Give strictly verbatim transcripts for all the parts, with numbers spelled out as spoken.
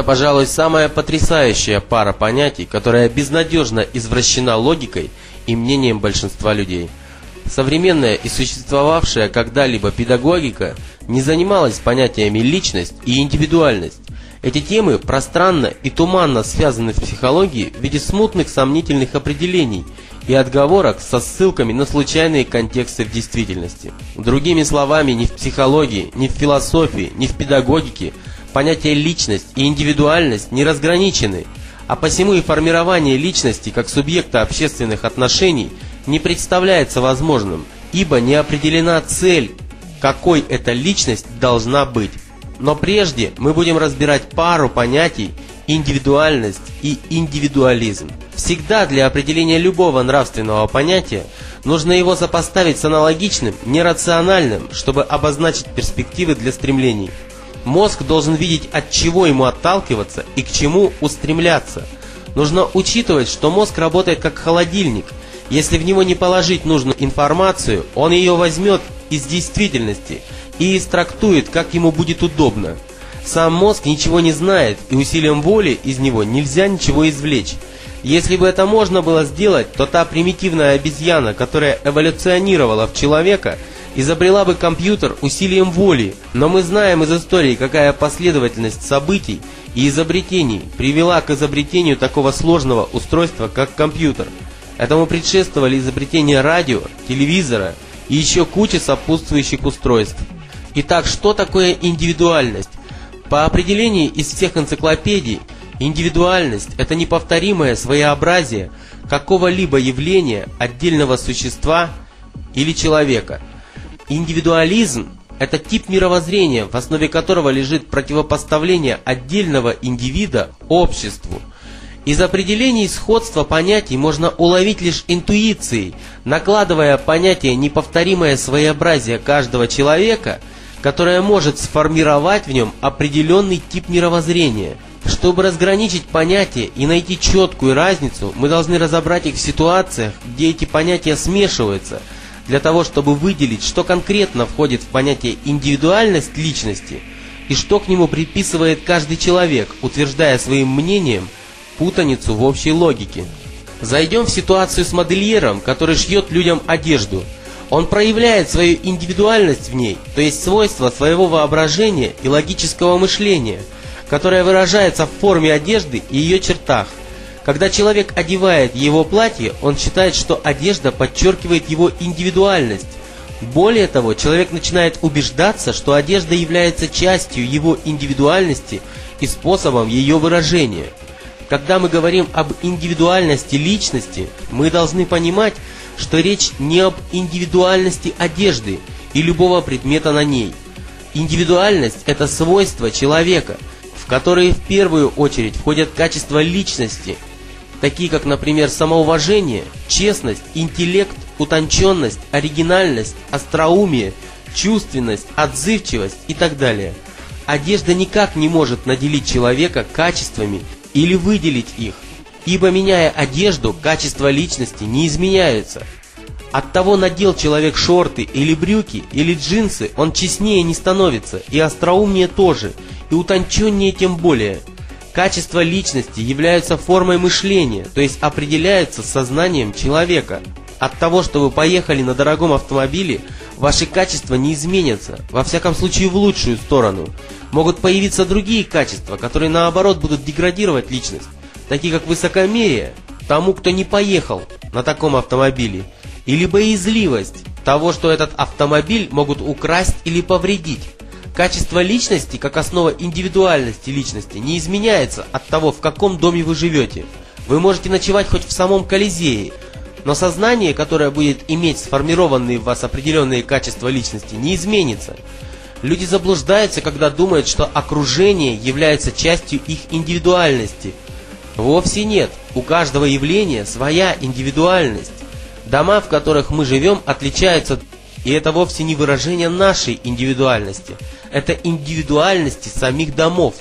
Это, пожалуй, самая потрясающая пара понятий, которая безнадежно извращена логикой и мнением большинства людей. Современная и существовавшая когда-либо педагогика не занималась понятиями личность и индивидуальность. Эти темы пространно и туманно связаны в психологии в виде смутных сомнительных определений и отговорок со ссылками на случайные контексты в действительности. Другими словами, ни в психологии, ни в философии, ни в педагогике понятия личность и индивидуальность не разграничены, а посему и формирование личности как субъекта общественных отношений не представляется возможным, ибо не определена цель, какой эта личность должна быть. Но прежде мы будем разбирать пару понятий индивидуальность и индивидуализм. Всегда для определения любого нравственного понятия нужно его сопоставить с аналогичным, нерациональным, чтобы обозначить перспективы для стремлений. Мозг должен видеть, от чего ему отталкиваться и к чему устремляться. Нужно учитывать, что мозг работает как холодильник. Если в него не положить нужную информацию, он ее возьмет из действительности и истрактует, как ему будет удобно. Сам мозг ничего не знает, и усилием воли из него нельзя ничего извлечь. Если бы это можно было сделать, то та примитивная обезьяна, которая эволюционировала в человека, изобрела бы компьютер усилием воли. Но мы знаем из истории, какая последовательность событий и изобретений привела к изобретению такого сложного устройства, как компьютер. Этому предшествовали изобретения радио, телевизора и еще куча сопутствующих устройств. Итак, что такое индивидуальность? По определению из всех энциклопедий, индивидуальность – это неповторимое своеобразие какого-либо явления, отдельного существа или человека. Индивидуализм – это тип мировоззрения, в основе которого лежит противопоставление отдельного индивида обществу. Из определений сходства понятий можно уловить лишь интуицией, накладывая понятие неповторимое своеобразие каждого человека, которое может сформировать в нем определенный тип мировоззрения. Чтобы разграничить понятия и найти четкую разницу, мы должны разобрать их в ситуациях, где эти понятия смешиваются, для того, чтобы выделить, что конкретно входит в понятие индивидуальность личности и что к нему приписывает каждый человек, утверждая своим мнением путаницу в общей логике. Зайдем в ситуацию с модельером, который шьет людям одежду. Он проявляет свою индивидуальность в ней, то есть свойства своего воображения и логического мышления, которое выражается в форме одежды и ее чертах. Когда человек одевает его платье, он считает, что одежда подчеркивает его индивидуальность. Более того, человек начинает убеждаться, что одежда является частью его индивидуальности и способом ее выражения. Когда мы говорим об индивидуальности личности, мы должны понимать, что речь не об индивидуальности одежды и любого предмета на ней. Индивидуальность – это свойства человека, в которые в первую очередь входят качества личности, такие как, например, самоуважение, честность, интеллект, утонченность, оригинальность, остроумие, чувственность, отзывчивость и так далее. Одежда никак не может наделить человека качествами или выделить их, ибо, меняя одежду, качества личности не изменяются. Оттого надел человек шорты или брюки или джинсы, он честнее не становится, и остроумнее тоже, и утонченнее тем более. Качества личности являются формой мышления, то есть определяются сознанием человека. От того, что вы поехали на дорогом автомобиле, ваши качества не изменятся, во всяком случае в лучшую сторону. Могут появиться другие качества, которые наоборот будут деградировать личность, такие как высокомерие тому, кто не поехал на таком автомобиле, или боязливость того, что этот автомобиль могут украсть или повредить. Качество личности, как основа индивидуальности личности, не изменяется от того, в каком доме вы живете. Вы можете ночевать хоть в самом Колизее, но сознание, которое будет иметь сформированные в вас определенные качества личности, не изменится. Люди заблуждаются, когда думают, что окружение является частью их индивидуальности. Вовсе нет. У каждого явления своя индивидуальность. Дома, в которых мы живем, отличаются, и это вовсе не выражение нашей индивидуальности. Это индивидуальности самих домов.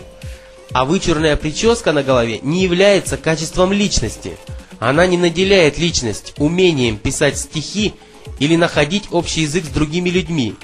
А вычурная прическа на голове не является качеством личности. Она не наделяет личность умением писать стихи или находить общий язык с другими людьми.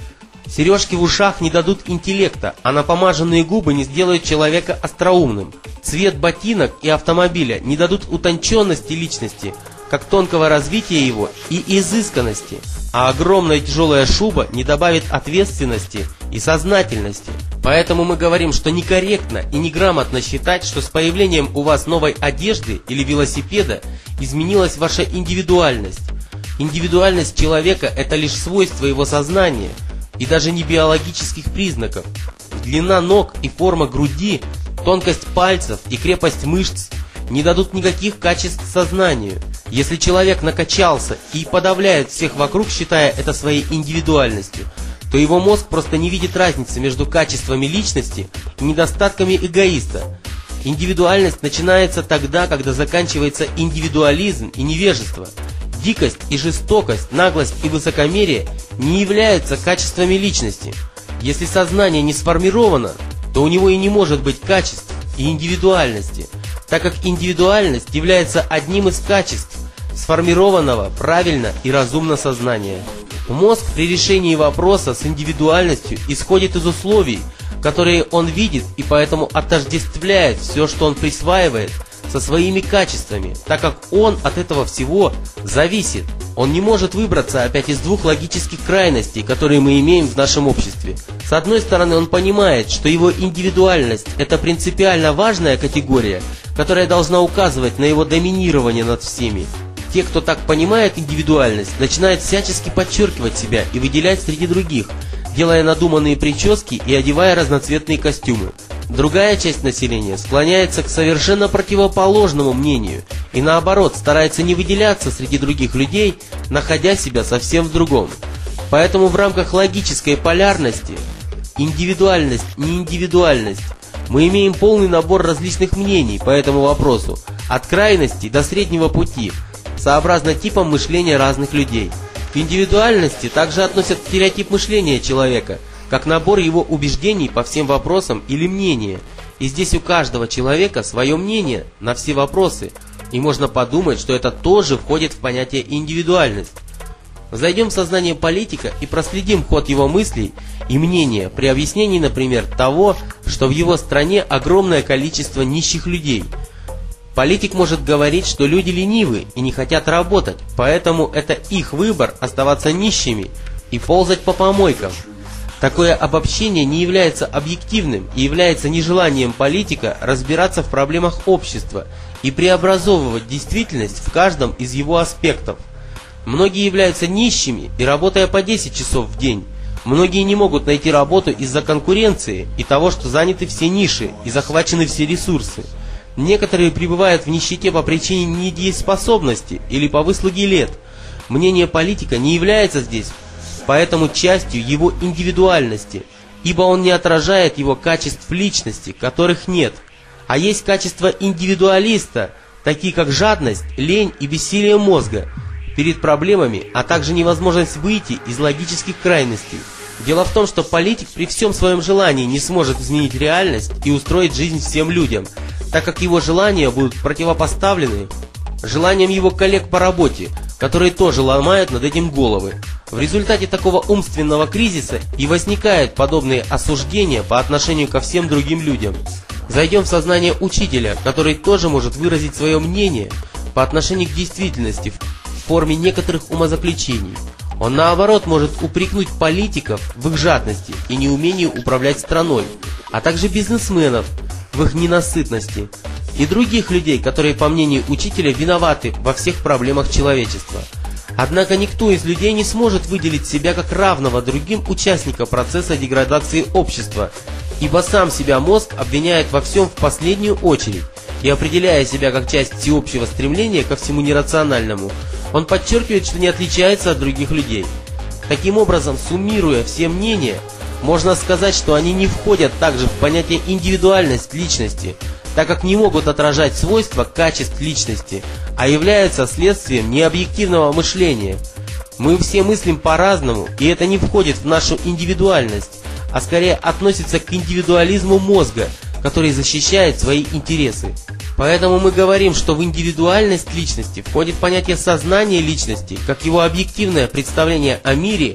Сережки в ушах не дадут интеллекта, а напомаженные губы не сделают человека остроумным. Цвет ботинок и автомобиля не дадут утонченности личности, как тонкого развития его и изысканности, а огромная тяжелая шуба не добавит ответственности и сознательности. Поэтому мы говорим, что некорректно и неграмотно считать, что с появлением у вас новой одежды или велосипеда изменилась ваша индивидуальность. Индивидуальность человека – это лишь свойство его сознания и даже не биологических признаков. Длина ног и форма груди, тонкость пальцев и крепость мышц не дадут никаких качеств сознанию. Если человек накачался и подавляет всех вокруг, считая это своей индивидуальностью, то его мозг просто не видит разницы между качествами личности и недостатками эгоиста. Индивидуальность начинается тогда, когда заканчивается индивидуализм и невежество. Дикость и жестокость, наглость и высокомерие не являются качествами личности. Если сознание не сформировано, то у него и не может быть качеств и индивидуальности, так как индивидуальность является одним из качеств сформированного правильно и разумно сознания. Мозг при решении вопроса с индивидуальностью исходит из условий, которые он видит, и поэтому отождествляет все, что он присваивает, со своими качествами, так как он от этого всего зависит. Он не может выбраться опять из двух логических крайностей, которые мы имеем в нашем обществе. С одной стороны, он понимает, что его индивидуальность – это принципиально важная категория, которая должна указывать на его доминирование над всеми. Те, кто так понимает индивидуальность, начинают всячески подчеркивать себя и выделять среди других, делая надуманные прически и одевая разноцветные костюмы. Другая часть населения склоняется к совершенно противоположному мнению и наоборот старается не выделяться среди других людей, находя себя совсем в другом. Поэтому в рамках логической полярности индивидуальность, неиндивидуальность мы имеем полный набор различных мнений по этому вопросу, от крайности до среднего пути, сообразно типам мышления разных людей. К индивидуальности также относят стереотип мышления человека, как набор его убеждений по всем вопросам или мнения. И здесь у каждого человека свое мнение на все вопросы, и можно подумать, что это тоже входит в понятие индивидуальность. Зайдем в сознание политика и проследим ход его мыслей и мнения при объяснении, например, того, что в его стране огромное количество нищих людей. Политик может говорить, что люди ленивы и не хотят работать, поэтому это их выбор оставаться нищими и ползать по помойкам. Такое обобщение не является объективным и является нежеланием политика разбираться в проблемах общества и преобразовывать действительность в каждом из его аспектов. Многие являются нищими и работая по десять часов в день. Многие не могут найти работу из-за конкуренции и того, что заняты все ниши и захвачены все ресурсы. Некоторые пребывают в нищете по причине недееспособности или по выслуге лет. Мнение политика не является здесь поэтому частью его индивидуальности, ибо он не отражает его качеств личности, которых нет. А есть качества индивидуалиста, такие как жадность, лень и бессилие мозга перед проблемами, а также невозможность выйти из логических крайностей. Дело в том, что политик при всем своем желании не сможет изменить реальность и устроить жизнь всем людям, так как его желания будут противопоставлены желаниям его коллег по работе, которые тоже ломают над этим головы. В результате такого умственного кризиса и возникают подобные осуждения по отношению ко всем другим людям. Зайдем в сознание учителя, который тоже может выразить свое мнение по отношению к действительности в форме некоторых умозаключений. Он наоборот может упрекнуть политиков в их жадности и неумении управлять страной, а также бизнесменов в их ненасытности и других людей, которые, по мнению учителя, виноваты во всех проблемах человечества. Однако никто из людей не сможет выделить себя как равного другим участникам процесса деградации общества, ибо сам себя мозг обвиняет во всем в последнюю очередь, и определяя себя как часть всеобщего стремления ко всему нерациональному, он подчеркивает, что не отличается от других людей. Таким образом, суммируя все мнения, можно сказать, что они не входят также в понятие индивидуальность личности, так как не могут отражать свойства качеств личности, а являются следствием необъективного мышления. Мы все мыслим по-разному, и это не входит в нашу индивидуальность, а скорее относится к индивидуализму мозга, который защищает свои интересы. Поэтому мы говорим, что в индивидуальность личности входит понятие сознания личности, как его объективное представление о мире,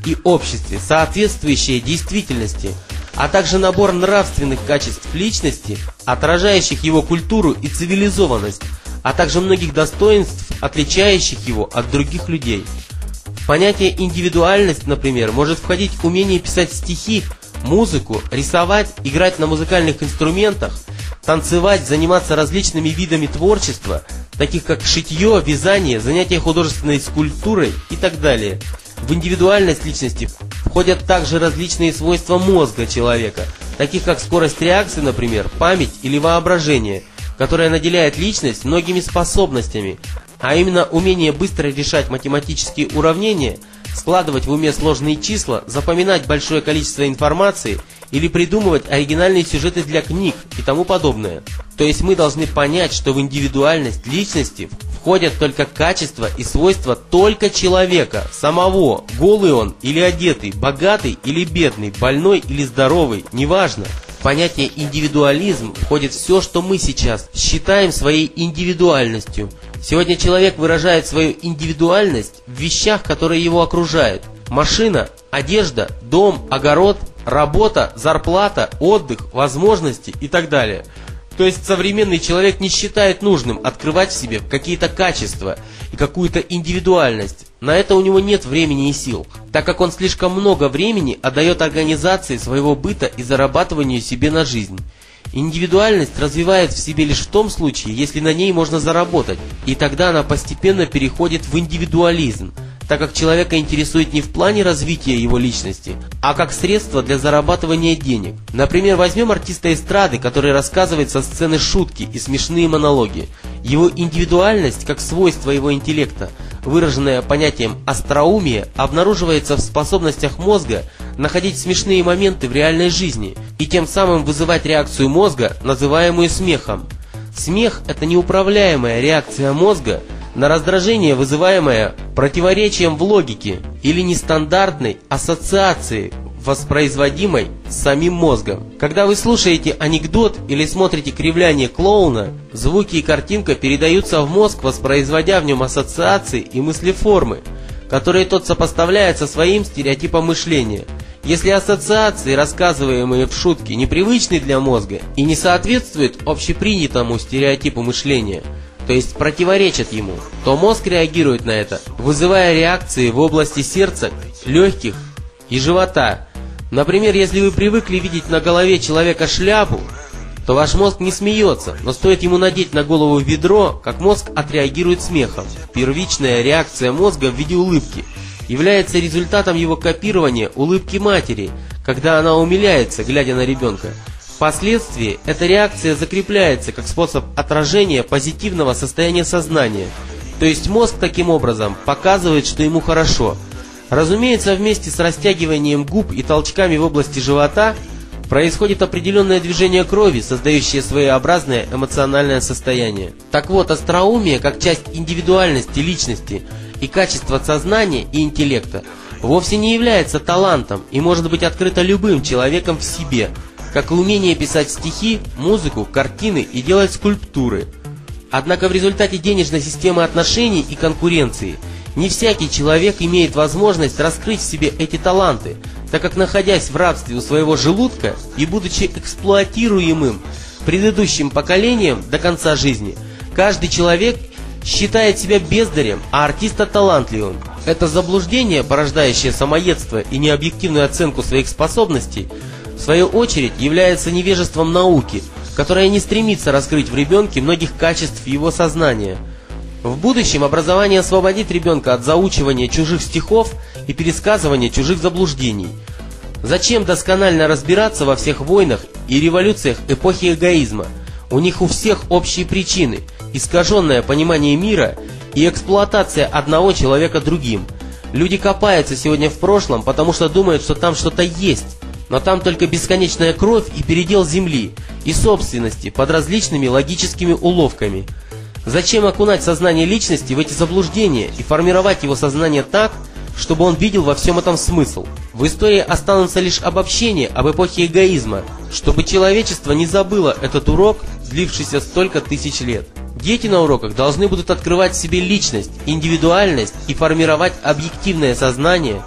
и обществе, соответствующее действительности, а также набор нравственных качеств личности, отражающих его культуру и цивилизованность, а также многих достоинств, отличающих его от других людей. В понятие индивидуальность, например, может входить умение писать стихи, музыку, рисовать, играть на музыкальных инструментах, танцевать, заниматься различными видами творчества, таких как шитье, вязание, занятия художественной скульптурой и так далее. В индивидуальность личности входят также различные свойства мозга человека, таких как скорость реакции, например, память или воображение, которое наделяет личность многими способностями, а именно умение быстро решать математические уравнения, складывать в уме сложные числа, запоминать большое количество информации или придумывать оригинальные сюжеты для книг и тому подобное. То есть мы должны понять, что в индивидуальность личности входят только качества и свойства только человека, самого, голый он или одетый, богатый или бедный, больной или здоровый, неважно. В понятие индивидуализм входит все, что мы сейчас считаем своей индивидуальностью. Сегодня человек выражает свою индивидуальность в вещах, которые его окружают. Машина, одежда, дом, огород, работа, зарплата, отдых, возможности и так далее. То есть современный человек не считает нужным открывать в себе какие-то качества и какую-то индивидуальность. На это у него нет времени и сил, так как он слишком много времени отдает организации своего быта и зарабатыванию себе на жизнь. Индивидуальность развивается в себе лишь в том случае, если на ней можно заработать, и тогда она постепенно переходит в индивидуализм, так как человека интересует не в плане развития его личности, а как средство для зарабатывания денег. Например, возьмем артиста эстрады, который рассказывает со сцены шутки и смешные монологи. Его индивидуальность, как свойство его интеллекта, выраженное понятием остроумие, обнаруживается в способностях мозга находить смешные моменты в реальной жизни и тем самым вызывать реакцию мозга, называемую смехом. Смех – это неуправляемая реакция мозга на раздражение, вызываемое противоречием в логике или нестандартной ассоциацией, воспроизводимой самим мозгом. Когда вы слушаете анекдот или смотрите кривляние клоуна, звуки и картинка передаются в мозг, воспроизводя в нем ассоциации и мыслеформы, которые тот сопоставляет со своим стереотипом мышления. Если ассоциации, рассказываемые в шутке, непривычны для мозга и не соответствуют общепринятому стереотипу мышления, то есть противоречат ему, то мозг реагирует на это, вызывая реакции в области сердца, легких и живота. Например, если вы привыкли видеть на голове человека шляпу, то ваш мозг не смеется, но стоит ему надеть на голову ведро, как мозг отреагирует смехом. Первичная реакция мозга в виде улыбки является результатом его копирования улыбки матери, когда она умиляется, глядя на ребенка. Впоследствии эта реакция закрепляется как способ отражения позитивного состояния сознания, то есть мозг таким образом показывает, что ему хорошо. Разумеется, вместе с растягиванием губ и толчками в области живота происходит определенное движение крови, создающее своеобразное эмоциональное состояние. Так вот, остроумие, как часть индивидуальности личности и качество сознания и интеллекта, вовсе не является талантом и может быть открыто любым человеком в себе, как и умение писать стихи, музыку, картины и делать скульптуры. Однако в результате денежной системы отношений и конкуренции не всякий человек имеет возможность раскрыть в себе эти таланты, так как, находясь в рабстве у своего желудка и будучи эксплуатируемым предыдущим поколением до конца жизни, каждый человек считает себя бездарем, а артиста талантливым. Это заблуждение, порождающее самоедство и необъективную оценку своих способностей, в свою очередь является невежеством науки, которая не стремится раскрыть в ребенке многих качеств его сознания. В будущем образование освободит ребенка от заучивания чужих стихов и пересказывания чужих заблуждений. Зачем досконально разбираться во всех войнах и революциях эпохи эгоизма? У них у всех общие причины – искаженное понимание мира и эксплуатация одного человека другим. Люди копаются сегодня в прошлом, потому что думают, что там что-то есть. Но там только бесконечная кровь и передел земли и собственности под различными логическими уловками. Зачем окунать сознание личности в эти заблуждения и формировать его сознание так, чтобы он видел во всем этом смысл? В истории останутся лишь обобщения об эпохе эгоизма, чтобы человечество не забыло этот урок, длившийся столько тысяч лет. Дети на уроках должны будут открывать в себе личность, индивидуальность и формировать объективное сознание с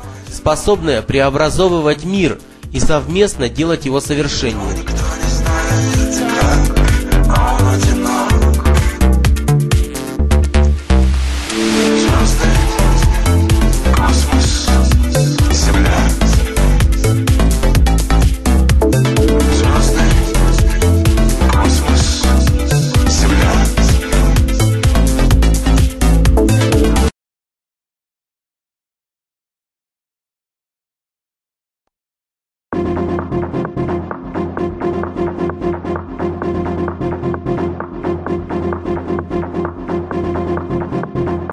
способная преобразовывать мир и совместно делать его совершеннее.